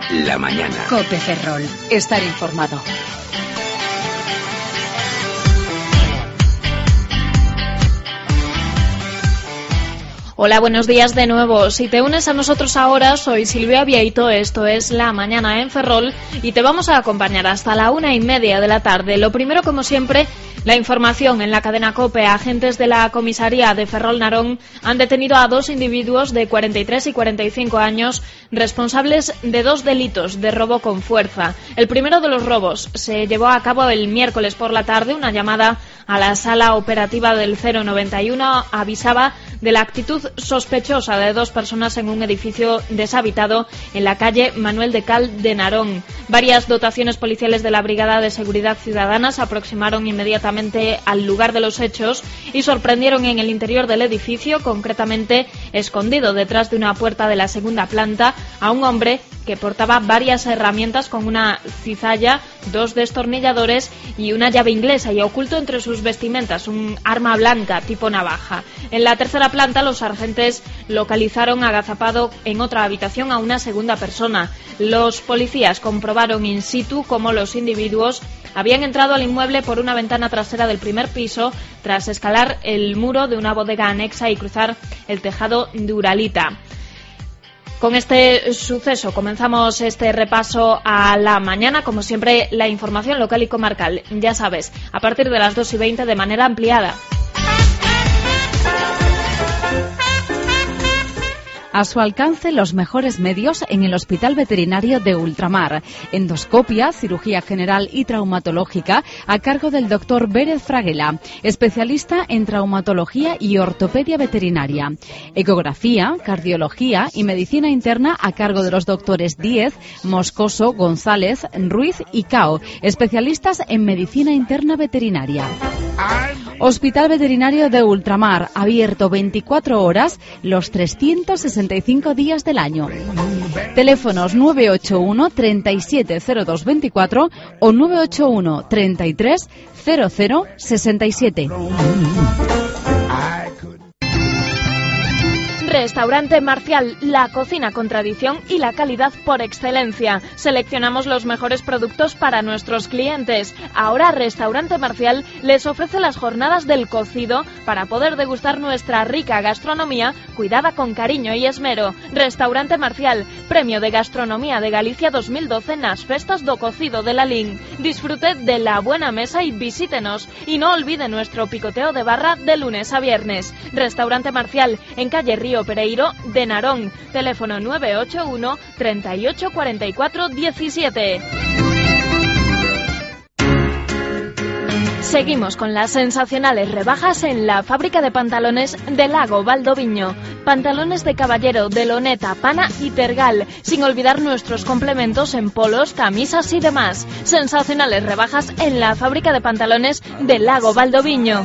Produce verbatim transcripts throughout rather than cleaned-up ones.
La mañana. COPE Ferrol. Estar informado. Hola, buenos días de nuevo. Si te unes a nosotros ahora, soy Silvia Vieito, esto es La Mañana en Ferrol y te vamos a acompañar hasta la una y media de la tarde. Lo primero, como siempre, la información en la cadena COPE. Agentes de la comisaría de Ferrol Narón han detenido a dos individuos de cuarenta y tres y cuarenta y cinco años responsables de dos delitos de robo con fuerza. El primero de los robos se llevó a cabo el miércoles por la tarde. Una llamada a la sala operativa del cero noventa y uno avisaba de la actitud sospechosa de dos personas en un edificio deshabitado en la calle Manuel de Cal de Narón. Varias dotaciones policiales de la Brigada de Seguridad Ciudadana se aproximaron inmediatamente al lugar de los hechos y sorprendieron en el interior del edificio, concretamente escondido detrás de una puerta de la segunda planta, a un hombre que portaba varias herramientas con una cizalla, dos destornilladores y una llave inglesa, y oculto entre sus vestimentas un arma blanca tipo navaja. En la tercera planta, los agentes localizaron agazapado en otra habitación a una segunda persona. Los policías comprobaron in situ cómo los individuos habían entrado al inmueble por una ventana trasera del primer piso tras escalar el muro de una bodega anexa y cruzar el tejado de Uralita. Con este suceso comenzamos este repaso a la mañana. Como siempre, la información local y comarcal, ya sabes, a partir de las dos y veinte de manera ampliada. A su alcance, los mejores medios en el Hospital Veterinario de Ultramar. Endoscopia, cirugía general y traumatológica a cargo del doctor Vélez Fraguela, especialista en traumatología y ortopedia veterinaria. Ecografía, cardiología y medicina interna a cargo de los doctores Díez, Moscoso, González, Ruiz y Cao, especialistas en medicina interna veterinaria. Hospital Veterinario de Ultramar, abierto veinticuatro horas, los trescientos sesenta y cinco días del año. Teléfonos nueve ocho uno, treinta y siete cero dos veinticuatro o nueve ocho uno, treinta y tres cero cero sesenta y siete. Restaurante Marcial, la cocina con tradición y la calidad por excelencia. Seleccionamos los mejores productos para nuestros clientes. Ahora Restaurante Marcial les ofrece las jornadas del cocido para poder degustar nuestra rica gastronomía cuidada con cariño y esmero. Restaurante Marcial, Premio de Gastronomía de Galicia dos mil doce nas Festas do Cocido de Lalín. Disfrute de la buena mesa y visítenos. Y no olvide nuestro picoteo de barra de lunes a viernes. Restaurante Marcial, en calle Río Pereiro de Narón. Teléfono nueve ocho uno, treinta y ocho, cuarenta y cuatro, diecisiete. Seguimos con las sensacionales rebajas en la fábrica de pantalones de Lago Valdoviño. Pantalones de caballero, de loneta, pana y tergal, sin olvidar nuestros complementos en polos, camisas y demás. Sensacionales rebajas en la fábrica de pantalones de Lago Valdoviño.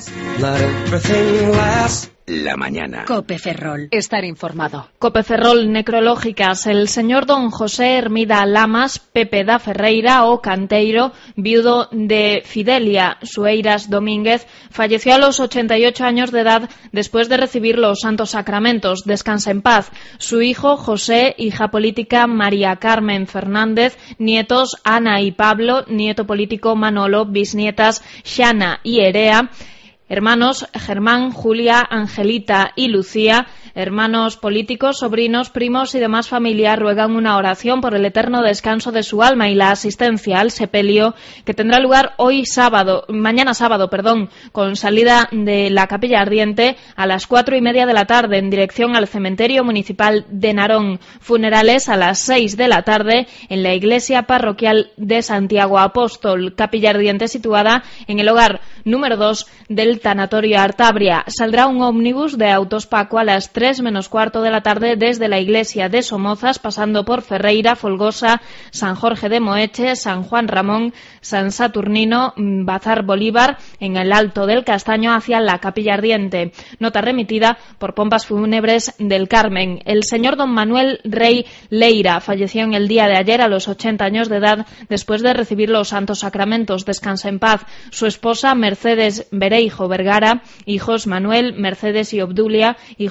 La mañana. COPE Ferrol. Estar informado. COPE Ferrol necrológicas. El señor don José Hermida Lamas Pepe da Ferreira o Canteiro, viudo de Fidelia Sueiras Domínguez, falleció a los ochenta y ocho años de edad después de recibir los santos sacramentos. Descansa en paz. Su hijo José, hija política María Carmen Fernández, nietos Ana y Pablo, nieto político Manolo, bisnietas Xana y Erea, hermanos Germán, Julia, Angelita y Lucía, hermanos políticos, sobrinos, primos y demás familia ruegan una oración por el eterno descanso de su alma y la asistencia al sepelio que tendrá lugar hoy sábado, mañana sábado, perdón, con salida de la Capilla Ardiente a las cuatro y media de la tarde en dirección al cementerio municipal de Narón. Funerales a las seis de la tarde en la iglesia parroquial de Santiago Apóstol. Capilla Ardiente situada en el hogar número dos del Tanatorio Artabria. Saldrá un ómnibus de Autos Paco a las tres menos cuarto de la tarde desde la iglesia de Somozas, pasando por Ferreira, Folgosa, San Jorge de Moeche, San Juan Ramón, San Saturnino, Bazar Bolívar, en el Alto del Castaño hacia la Capilla Ardiente. Nota remitida por Pompas Fúnebres del Carmen. El señor don Manuel Rey Leira falleció en el día de ayer a los ochenta años de edad después de recibir los santos sacramentos. Descansa en paz. Su esposa Mercedes Bereijo Vergara, hijos Manuel, Mercedes y Obdulia, hijos políticos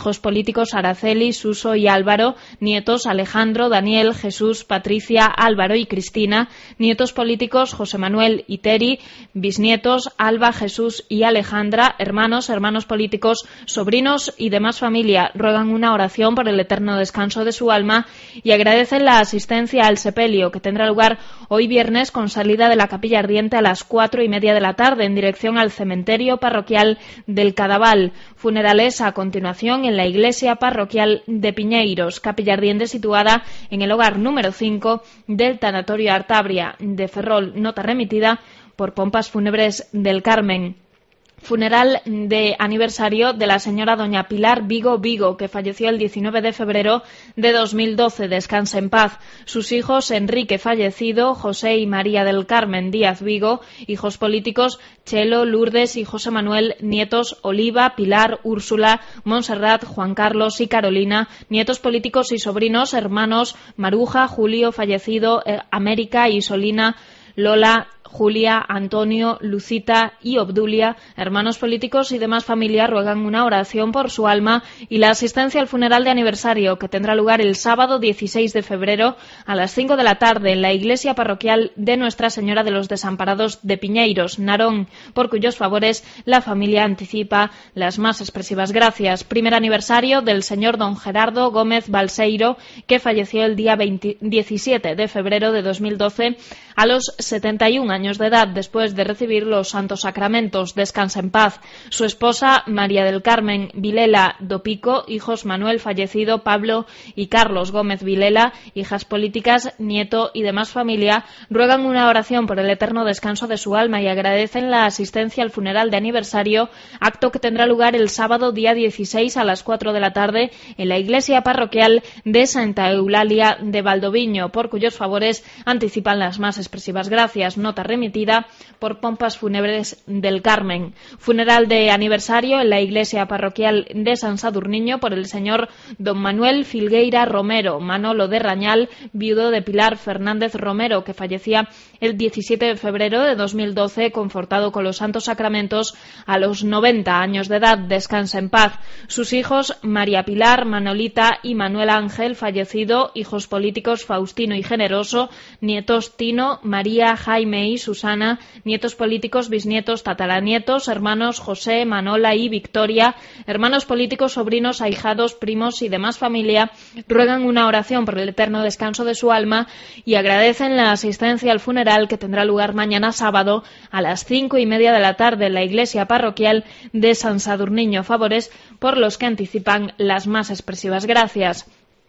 políticos Araceli, Suso y Álvaro, nietos Alejandro, Daniel, Jesús, Patricia, Álvaro y Cristina, nietos políticos José Manuel y Teri, bisnietos Alba, Jesús y Alejandra, hermanos, hermanos políticos, sobrinos y demás familia. Ruegan una oración por el eterno descanso de su alma y agradecen la asistencia al sepelio, que tendrá lugar hoy viernes con salida de la Capilla Ardiente a las cuatro y media de la tarde en dirección al cementerio parroquial del Cadaval. Funerales a continuación en la iglesia parroquial de Piñeiros, Capilla Ardiente situada en el hogar número cinco del Tanatorio Artabria de Ferrol. Nota remitida por Pompas Fúnebres del Carmen. Funeral de aniversario de la señora doña Pilar Vigo Vigo, que falleció el diecinueve de febrero de dos mil doce. Descansa en paz. Sus hijos, Enrique fallecido, José y María del Carmen Díaz Vigo, hijos políticos, Chelo, Lourdes y José Manuel, nietos, Oliva, Pilar, Úrsula, Montserrat, Juan Carlos y Carolina, nietos políticos y sobrinos, hermanos, Maruja, Julio fallecido, eh, América y Solina, Lola, Julia, Antonio, Lucita y Obdulia, hermanos políticos y demás familia, ruegan una oración por su alma y la asistencia al funeral de aniversario, que tendrá lugar el sábado dieciséis de febrero a las cinco de la tarde en la iglesia parroquial de Nuestra Señora de los Desamparados de Piñeiros, Narón, por cuyos favores la familia anticipa las más expresivas gracias. Primer aniversario del señor don Gerardo Gómez Balseiro, que falleció el día diecisiete de febrero de dos mil doce a los setenta y un años de edad, después de recibir los santos sacramentos. Descansa en paz. Su esposa, María del Carmen Vilela Dopico, hijos Manuel fallecido, Pablo y Carlos Gómez Vilela, hijas políticas, nieto y demás familia, ruegan una oración por el eterno descanso de su alma y agradecen la asistencia al funeral de aniversario, acto que tendrá lugar el sábado día dieciséis a las cuatro de la tarde en la iglesia parroquial de Santa Eulalia de Valdoviño, por cuyos favores anticipan las más expresivas gracias. Nota remitida por Pompas Fúnebres del Carmen. Funeral de aniversario en la iglesia parroquial de San Sadurniño por el señor don Manuel Filgueira Romero, Manolo de Rañal, viudo de Pilar Fernández Romero, que fallecía el diecisiete de febrero de dos mil doce, confortado con los santos sacramentos a los noventa años de edad. Descansa en paz. Sus hijos, María Pilar, Manolita y Manuel Ángel, fallecido, hijos políticos Faustino y Generoso, nietos Tino, María, Jaime y Susana, nietos políticos, bisnietos, tataranietos, hermanos José, Manola y Victoria, hermanos políticos, sobrinos, ahijados, primos y demás familia, ruegan una oración por el eterno descanso de su alma y agradecen la asistencia al funeral, que tendrá lugar mañana sábado a las cinco y media de la tarde en la iglesia parroquial de San Sadurniño. Favores por los que anticipan las más expresivas gracias.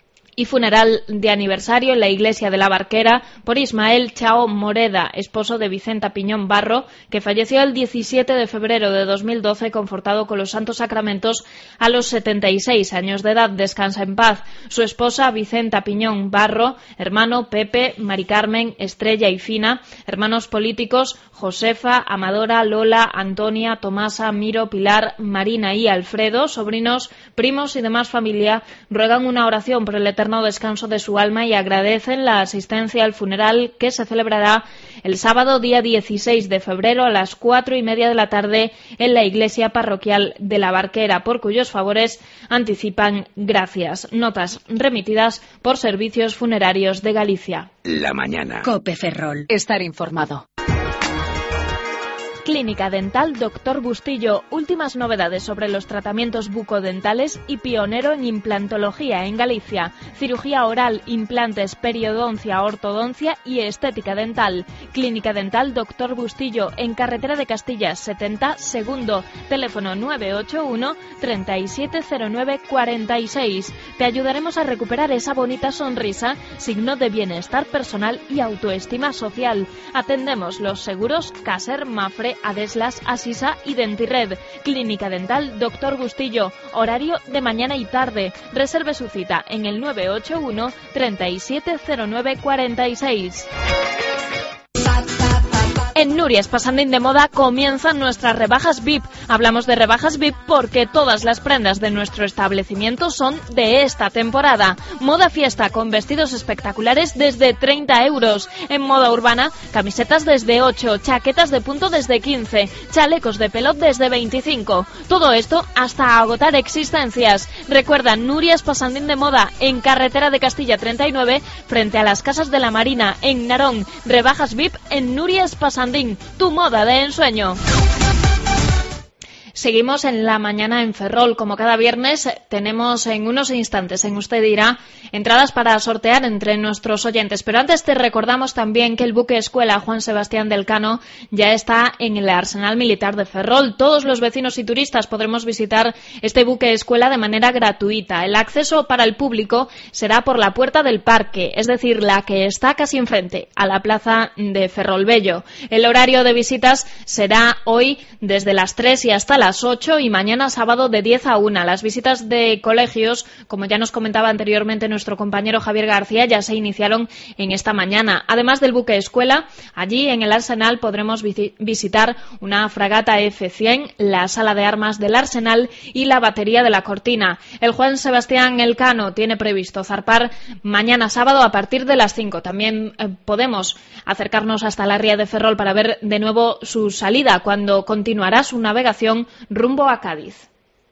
Y funeral de aniversario en la iglesia de la Barquera por Ismael Chao Moreda, esposo de Vicenta Piñón Barro, que falleció el diecisiete de febrero de dos mil doce, confortado con los santos sacramentos a los setenta y seis años de edad. Descansa en paz. Su esposa Vicenta Piñón Barro, hermano Pepe, Mari Carmen, Estrella y Fina, hermanos políticos Josefa, Amadora, Lola, Antonia, Tomasa, Miro, Pilar, Marina y Alfredo, sobrinos, primos y demás familia, ruegan una oración por el eterno descanso de su alma y agradecen la asistencia al funeral, que se celebrará el sábado día dieciséis de febrero a las cuatro y media de la tarde en la iglesia parroquial de la Barquera, por cuyos favores anticipan gracias. Notas remitidas por Servicios Funerarios de Galicia. La mañana. COPE Ferrol. Estar informado. Clínica Dental Doctor Bustillo. Últimas novedades sobre los tratamientos bucodentales y pionero en implantología en Galicia. Cirugía oral, implantes, periodoncia, ortodoncia y estética dental. Clínica Dental Doctor Bustillo, en Carretera de Castillas setenta, segundo. Teléfono nueve ocho uno, tres siete cero nueve, cuatro seis. Te ayudaremos a recuperar esa bonita sonrisa, signo de bienestar personal y autoestima social. Atendemos los seguros Caser, Mafre, Adeslas, Asisa y Dentirred. Clínica Dental Doctor Bustillo. Horario de mañana y tarde. Reserve su cita en el nueve ocho uno, tres siete cero nueve, cuatro seis. En Núries Passandín de Moda comienzan nuestras rebajas V I P. Hablamos de rebajas V I P porque todas las prendas de nuestro establecimiento son de esta temporada. Moda fiesta con vestidos espectaculares desde treinta euros. En moda urbana, camisetas desde ocho, chaquetas de punto desde quince, chalecos de pelot desde veinticinco. Todo esto hasta agotar existencias. Recuerda, Núries Passandín de Moda, en carretera de Castilla treinta y nueve, frente a las Casas de la Marina, en Narón. Rebajas V I P en Núries Passandín. Tu moda de ensueño. Seguimos en la mañana en Ferrol. Como cada viernes, tenemos en unos instantes, en Usted Dirá, entradas para sortear entre nuestros oyentes. Pero antes te recordamos también que el buque escuela Juan Sebastián del Cano ya está en el Arsenal Militar de Ferrol. Todos los vecinos y turistas podremos visitar este buque escuela de manera gratuita. El acceso para el público será por la puerta del parque, es decir, la que está casi enfrente, a la plaza de Ferrol Bello. El horario de visitas será hoy desde las tres y hasta las ocho y mañana sábado de diez a una. Las visitas de colegios, como ya nos comentaba anteriormente nuestro compañero Javier García, ya se iniciaron en esta mañana. Además del buque escuela, allí en el Arsenal podremos visitar una fragata F cien, la sala de armas del Arsenal y la batería de la Cortina. El Juan Sebastián Elcano tiene previsto zarpar mañana sábado a partir de las cinco. También eh, podemos acercarnos hasta la ría de Ferrol para ver de nuevo su salida, cuando continuará su navegación rumbo a Cádiz.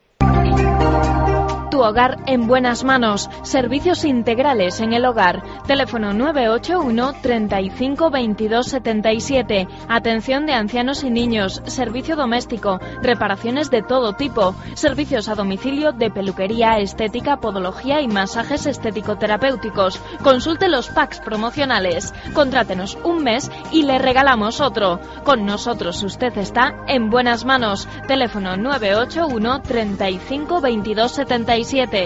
Tu hogar en buenas manos. Servicios integrales en el hogar. Teléfono nueve ocho uno, treinta y cinco, veintidós, setenta y siete. Atención de ancianos y niños. Servicio doméstico. Reparaciones de todo tipo. Servicios a domicilio de peluquería, estética, podología y masajes estético-terapéuticos. Consulte los packs promocionales. Contrátenos un mes y le regalamos otro. Con nosotros usted está en buenas manos. Teléfono nueve ocho uno, treinta y cinco, veintidós, setenta y siete.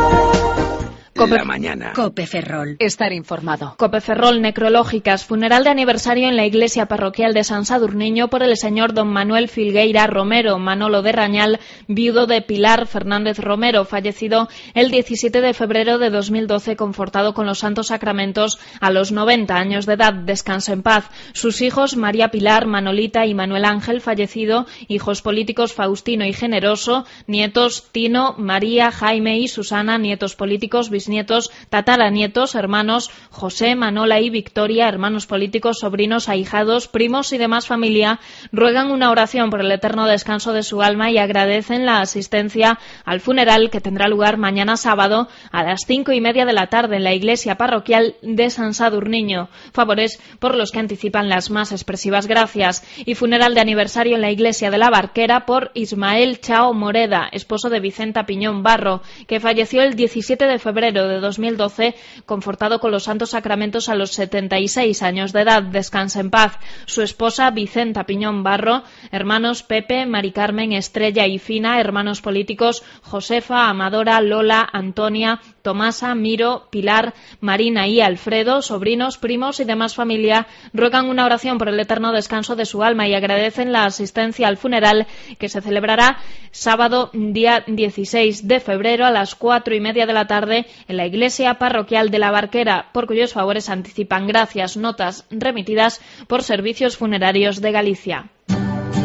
Cope, la mañana. Cope Ferrol. Estar informado. Cope Ferrol, necrológicas. Funeral de aniversario en la iglesia parroquial de San Sadurniño por el señor don Manuel Filgueira Romero, Manolo de Rañal, viudo de Pilar Fernández Romero, fallecido el diecisiete de febrero de dos mil doce, confortado con los santos sacramentos a los noventa años de edad. Descanse en paz. Sus hijos, María Pilar, Manolita y Manuel Ángel, fallecido. Hijos políticos, Faustino y Generoso. Nietos, Tino, María, Jaime y Susana. Nietos políticos, nietos, tataranietos, hermanos José, Manola y Victoria, hermanos políticos, sobrinos, ahijados, primos y demás familia, ruegan una oración por el eterno descanso de su alma y agradecen la asistencia al funeral que tendrá lugar mañana sábado a las cinco y media de la tarde en la iglesia parroquial de San Sadurniño. Favores por los que anticipan las más expresivas gracias. Y funeral de aniversario en la iglesia de la Barquera por Ismael Chao Moreda, esposo de Vicenta Piñón Barro, que falleció el diecisiete de febrero de dos mil doce, confortado con los santos sacramentos a los setenta y seis años de edad. Descansa en paz. Su esposa, Vicenta Piñón Barro, hermanos Pepe, Mari Carmen, Estrella y Fina, hermanos políticos, Josefa, Amadora, Lola, Antonia, Tomasa, Miro, Pilar, Marina y Alfredo, sobrinos, primos y demás familia, ruegan una oración por el eterno descanso de su alma y agradecen la asistencia al funeral que se celebrará sábado, día dieciséis de febrero a las cuatro y media de la tarde en la iglesia parroquial de la Barquera, por cuyos favores anticipan gracias, notas remitidas por Servicios Funerarios de Galicia.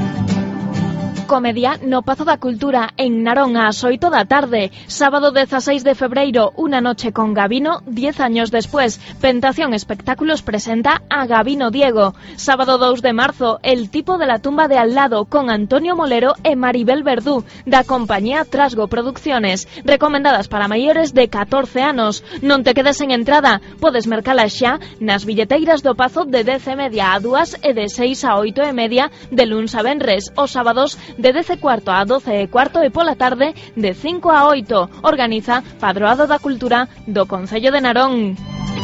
Comedia no Pazo da Cultura en Narón ás oito da tarde. Sábado dieciséis de febreiro, Una noche con Gabino, diez años después. Pentación Espectáculos presenta a Gabino Diego. Sábado dos de marzo, El tipo de la tumba de al lado con Antonio Molero e Maribel Verdú, da compañía Trasgo Producciones. Recomendadas para maiores de catorce anos. Non te quedes en entrada, podes mercalas xa nas billeteiras do Pazo de dez e media a dúas e de seis a oito e media de luns a venres. Os sábados de dez e cuarto a doce e cuarto e pola tarde de cinco a oito. Organiza Padroado da Cultura do Concello de Narón.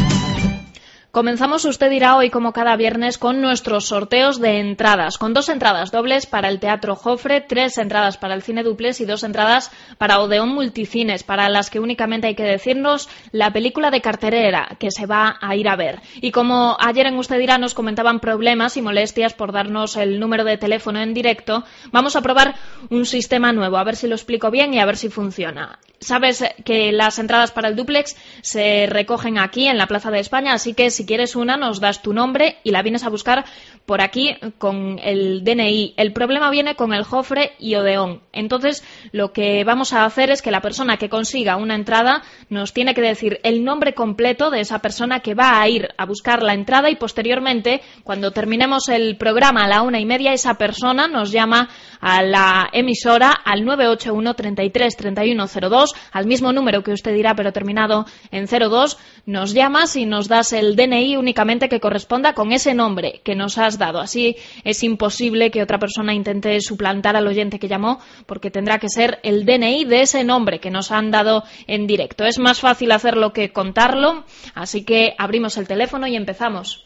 Comenzamos Usted Dirá hoy, como cada viernes, con nuestros sorteos de entradas, con dos entradas dobles para el Teatro Jofre, tres entradas para el Cine Duplex y dos entradas para Odeón Multicines, para las que únicamente hay que decirnos la película de cartelera que se va a ir a ver. Y como ayer en Usted Dirá nos comentaban problemas y molestias por darnos el número de teléfono en directo, vamos a probar un sistema nuevo, a ver si lo explico bien y a ver si funciona. Sabes que las entradas para el dúplex se recogen aquí en la Plaza de España, así que si quieres una nos das tu nombre y la vienes a buscar por aquí con el D N I. El problema viene con el Jofre y Odeón. Entonces lo que vamos a hacer es que la persona que consiga una entrada nos tiene que decir el nombre completo de esa persona que va a ir a buscar la entrada y posteriormente, cuando terminemos el programa a la una y media, esa persona nos llama a la emisora al nueve ocho uno, treinta y tres, treinta y uno cero dos, al mismo número que usted dirá pero terminado en cero dos, nos llamas y nos das el D N I únicamente que corresponda con ese nombre que nos has dado. Así es imposible que otra persona intente suplantar al oyente que llamó, porque tendrá que ser el D N I de ese nombre que nos han dado en directo. Es más fácil hacerlo que contarlo, así que abrimos el teléfono y empezamos.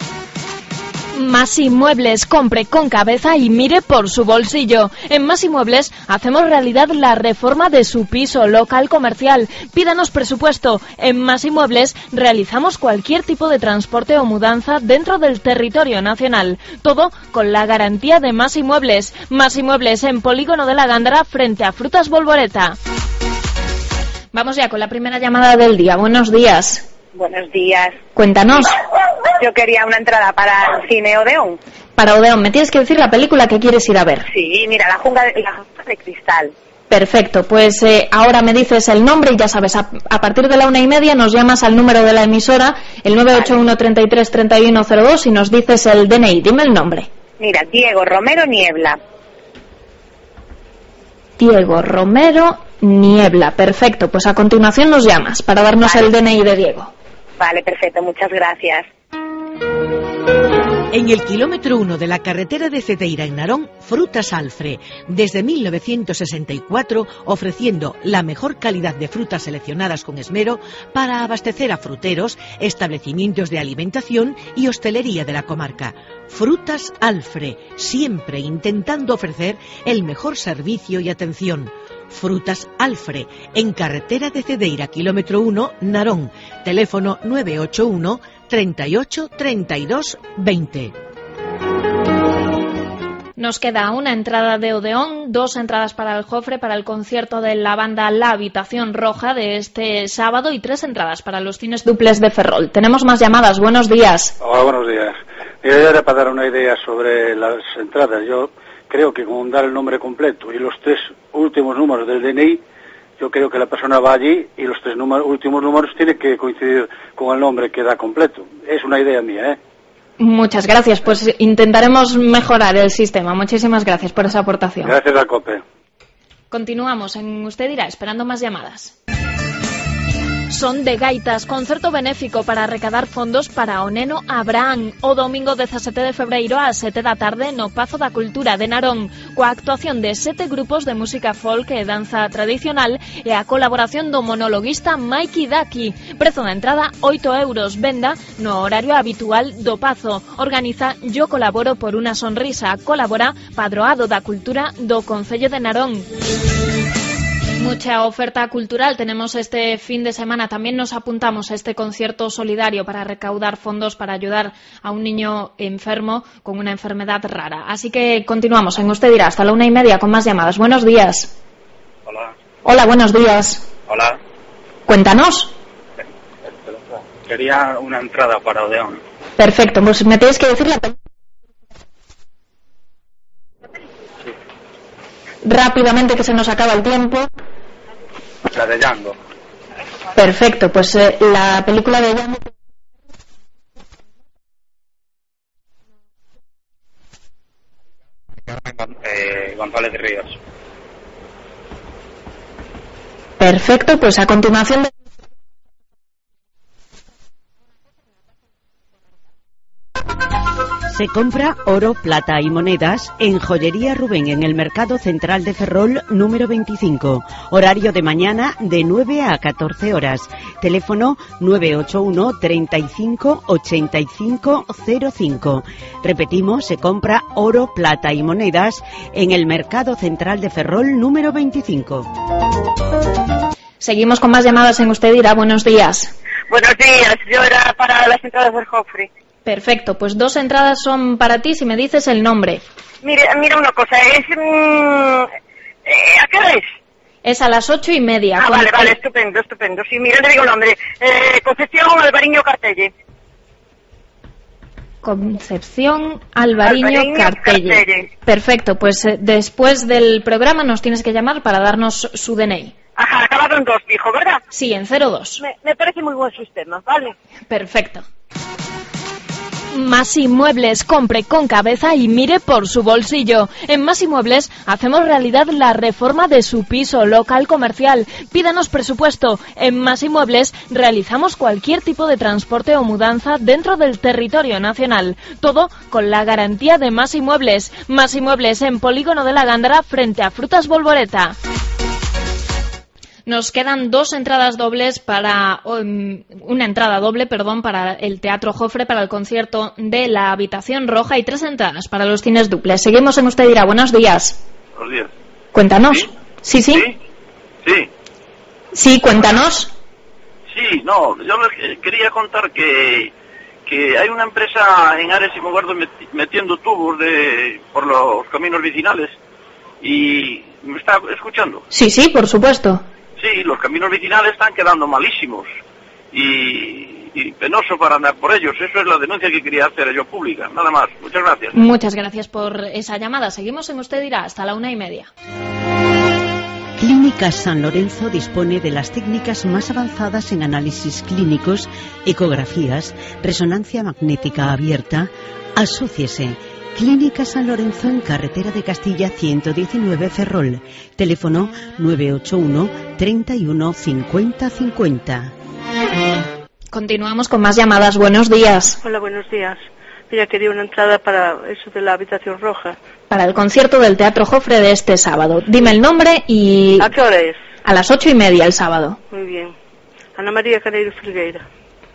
Masi Muebles, compre con cabeza y mire por su bolsillo. En Masi Muebles hacemos realidad la reforma de su piso, local, comercial. Pídanos presupuesto. En Masi Muebles realizamos cualquier tipo de transporte o mudanza dentro del territorio nacional. Todo con la garantía de Masi Muebles. Masi Muebles en Polígono de la Gándara frente a Frutas Bolboreta. Vamos ya con la primera llamada del día. Buenos días. Buenos días. Cuéntanos. Yo quería una entrada para el cine Odeón. Para Odeón, me tienes que decir la película que quieres ir a ver. Sí, mira, la jungla de, la jungla de cristal. Perfecto, pues eh, ahora me dices el nombre y ya sabes, a, a partir de la una y media nos llamas al número de la emisora, el nueve ocho uno, treinta y tres, treinta y uno cero dos y nos dices el D N I. Dime el nombre. Mira, Diego Romero Niebla. Diego Romero Niebla, perfecto, pues a continuación nos llamas para darnos vale. el D N I de Diego. Vale, perfecto, muchas gracias. En el kilómetro uno de la carretera de Cedeira en Narón, Frutas Alfre, desde mil novecientos sesenta y cuatro, ofreciendo la mejor calidad de frutas seleccionadas con esmero para abastecer a fruteros, establecimientos de alimentación y hostelería de la comarca. Frutas Alfre, siempre intentando ofrecer el mejor servicio y atención. Frutas Alfre, en carretera de Cedeira, kilómetro uno, Narón. Teléfono nueve ocho uno, treinta y ocho, treinta y dos, veinte. Nos queda una entrada de Odeón, dos entradas para el Jofre, para el concierto de la banda La Habitación Roja de este sábado y tres entradas para los cines duples de Ferrol. Tenemos más llamadas. Buenos días. Hola, buenos días. Mira, ya era para dar una idea sobre las entradas. Yo creo que con dar el nombre completo y los tres últimos números del D N I, yo creo que la persona va allí y los tres números, últimos números tienen que coincidir con el nombre que da completo. Es una idea mía, ¿eh? Muchas gracias, pues intentaremos mejorar el sistema. Muchísimas gracias por esa aportación. Gracias a COPE. Continuamos en Usted dirá, esperando más llamadas. Son de Gaitas, concerto benéfico para recaudar fondos para o neno Abraham, o domingo dezasete de febreiro a sete da tarde no Pazo da Cultura de Narón, coa actuación de sete grupos de música folk e danza tradicional e a colaboración do monologuista Mikey Daki. Prezo da entrada oito euros, venda no horario habitual do Pazo. Organiza Yo Colaboro por una Sonrisa, colabora Padroado da Cultura do Concello de Narón. Mucha oferta cultural tenemos este fin de semana. También nos apuntamos a este concierto solidario para recaudar fondos para ayudar a un niño enfermo con una enfermedad rara. Así que continuamos en Usted dirá hasta la una y media con más llamadas. Buenos días. Hola. Hola, buenos días. Hola. Cuéntanos. Quería una entrada para Odeón. Perfecto, pues me tienes que decir la película. Rápidamente que se nos acaba el tiempo. La de Django. Perfecto, pues eh, la película de Django. Eh, González de Ríos. Perfecto, pues a continuación de... Se compra oro, plata y monedas en Joyería Rubén en el Mercado Central de Ferrol número veinticinco. Horario de mañana de nueve a catorce horas. Teléfono nueve ocho uno, treinta y cinco, ochenta y cinco cero cinco. Repetimos, se compra oro, plata y monedas en el Mercado Central de Ferrol número veinticinco. Seguimos con más llamadas en Usted dirá. Buenos días. Buenos días, yo era para las entradas del Jofre. Perfecto, pues dos entradas son para ti si me dices el nombre. Mira, mira una cosa, es... Mmm, eh, ¿a qué hora es? Es a las ocho y media. Ah, Con- vale, vale, estupendo, estupendo. Sí, mira, le digo el nombre. Eh, Concepción Alvariño Cartelle. Concepción Alvariño, Alvariño Cartelle. Cartelle. Perfecto, pues eh, después del programa nos tienes que llamar para darnos su D N I. Ajá, acabado en dos, dijo, ¿verdad? Sí, en cero dos. Me, me parece muy buen sistema, ¿vale? Perfecto. Masi Muebles, compre con cabeza y mire por su bolsillo. En Masi Muebles hacemos realidad la reforma de su piso, local, comercial. Pídanos presupuesto. En Masi Muebles realizamos cualquier tipo de transporte o mudanza dentro del territorio nacional. Todo con la garantía de Masi Muebles. Masi Muebles en Polígono de la Gándara frente a Frutas Bolboreta. Nos quedan dos entradas dobles para um, una entrada doble, perdón, para el Teatro Jofre, para el concierto de La Habitación Roja y tres entradas para los cines duples. Seguimos en Usted Dirá. Buenos días. Buenos días. Cuéntanos. ¿Sí? Sí, sí. ¿Sí? Sí. Sí, cuéntanos. Sí, no, yo les quería contar que, que hay una empresa en Ares y Moguardo meti- metiendo tubos de, por los caminos vecinales y me está escuchando. Sí, sí, por supuesto. Sí, los caminos vecinales están quedando malísimos y, y penoso para andar por ellos. Eso es la denuncia que quería hacer yo pública. Nada más. Muchas gracias. Muchas gracias por esa llamada. Seguimos en Usted Dirá hasta la una y media. Clínica San Lorenzo dispone de las técnicas más avanzadas en análisis clínicos, ecografías, resonancia magnética abierta. Asóciese. Clínica San Lorenzo en Carretera de Castilla ciento diecinueve Ferrol. Teléfono nueve ocho uno, treinta y uno, cincuenta cincuenta. Continuamos con más llamadas. Buenos días. Hola, buenos días. Mira, quería una entrada para eso de La Habitación Roja. Para el concierto del Teatro Jofre de este sábado. Dime el nombre y... ¿A qué hora es? A las ocho y media el sábado. Muy bien. Ana María Caneiro Filgueira.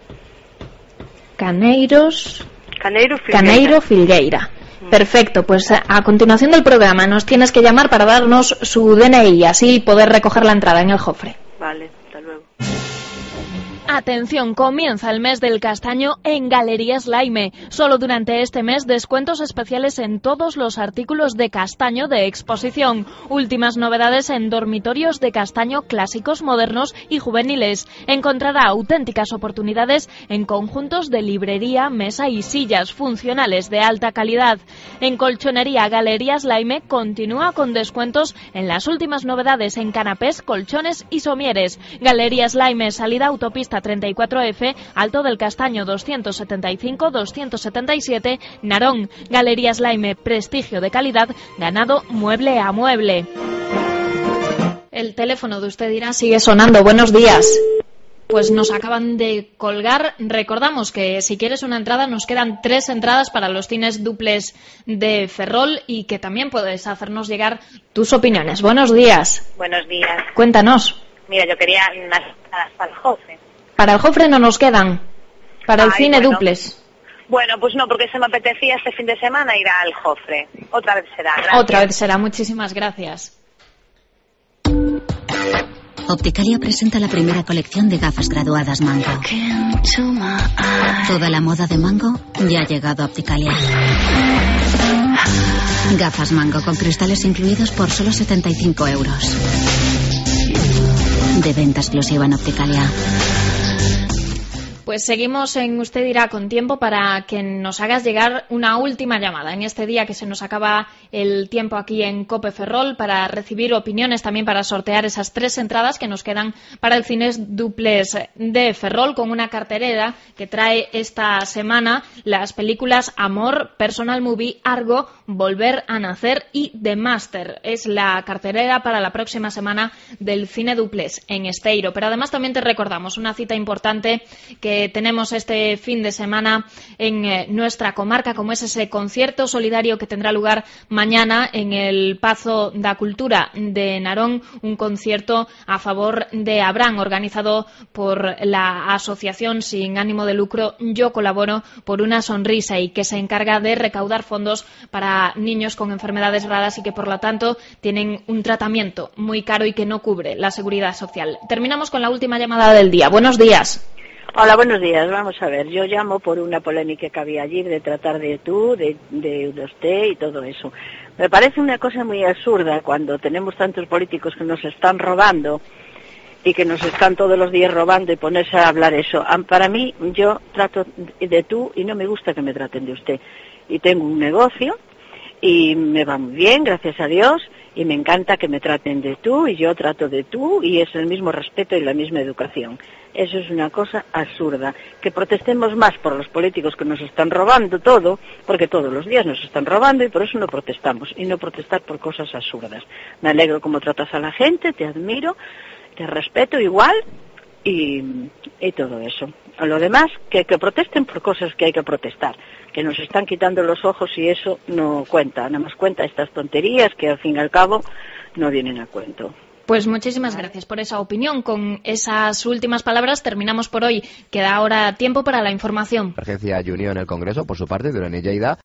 Caneiros... Caneiro Filgueira. Caneiro Filgueira. Perfecto, pues a continuación del programa nos tienes que llamar para darnos su D N I y así poder recoger la entrada en el Jofre. Vale, hasta luego. Atención, comienza el mes del castaño en Galerías Laime. Solo durante este mes descuentos especiales en todos los artículos de castaño de exposición. Últimas novedades en dormitorios de castaño clásicos, modernos y juveniles. Encontrará auténticas oportunidades en conjuntos de librería, mesa y sillas funcionales de alta calidad. En colchonería Galerías Laime continúa con descuentos en las últimas novedades en canapés, colchones y somieres. Galerías Laime, salida autopista treinta y cuatro F, Alto del Castaño doscientos setenta y cinco doscientos setenta y siete, Narón. Galerías Laime, prestigio de calidad ganado mueble a mueble. El teléfono de Usted Dirá sigue sonando. Buenos días. Pues nos acaban de colgar. Recordamos que si quieres una entrada nos quedan tres entradas para los cines duples de Ferrol y que también puedes hacernos llegar tus opiniones. Buenos días. Buenos días. Cuéntanos. Mira, yo quería unas entradas para el Jofre. Para el Jofre no nos quedan. Para el Ay, cine bueno. duples. Bueno, pues no, porque se me apetecía este fin de semana ir al Jofre. Otra vez será. Gracias. Otra vez será. Muchísimas gracias. Opticalia presenta la primera colección de gafas graduadas Mango. Toda la moda de Mango ya ha llegado a Opticalia. Gafas Mango con cristales incluidos por solo setenta y cinco euros. De venta exclusiva en Opticalia. Pues seguimos en Usted Dirá con tiempo para que nos hagas llegar una última llamada en este día que se nos acaba el tiempo aquí en Cope Ferrol para recibir opiniones, también para sortear esas tres entradas que nos quedan para el cines duples de Ferrol con una cartelera que trae esta semana las películas Amor, Personal Movie, Argo, Volver a Nacer y The Master. Es la cartelera para la próxima semana del cine duples en Esteiro. Pero además también te recordamos una cita importante que tenemos este fin de semana en eh, nuestra comarca, como es ese concierto solidario que tendrá lugar mañana en el Pazo da Cultura de Narón, un concierto a favor de Abraham, organizado por la asociación sin ánimo de lucro Yo Colaboro por una Sonrisa, y que se encarga de recaudar fondos para niños con enfermedades raras y que por lo tanto tienen un tratamiento muy caro y que no cubre la seguridad social. Terminamos con la última llamada del día. Buenos días. Hola, buenos días. Vamos a ver, yo llamo por una polémica que había allí de tratar de tú, de, de, de usted y todo eso. Me parece una cosa muy absurda cuando tenemos tantos políticos que nos están robando y que nos están todos los días robando y ponerse a hablar eso. Para mí, yo trato de tú y no me gusta que me traten de usted. Y tengo un negocio y me va muy bien, gracias a Dios, y me encanta que me traten de tú y yo trato de tú y es el mismo respeto y la misma educación. Eso es una cosa absurda. Que protestemos más por los políticos que nos están robando todo, porque todos los días nos están robando y por eso no protestamos, y no protestar por cosas absurdas. Me alegro cómo tratas a la gente, te admiro, te respeto igual y, y todo eso. A lo demás, que, que protesten por cosas que hay que protestar, que nos están quitando los ojos y eso no cuenta, nada más cuenta estas tonterías que al fin y al cabo no vienen a cuento. Pues muchísimas gracias por esa opinión. Con esas últimas palabras terminamos por hoy. Queda ahora tiempo para la información. Urgencia Junior en el Congreso, por su parte, Durán y Lleida.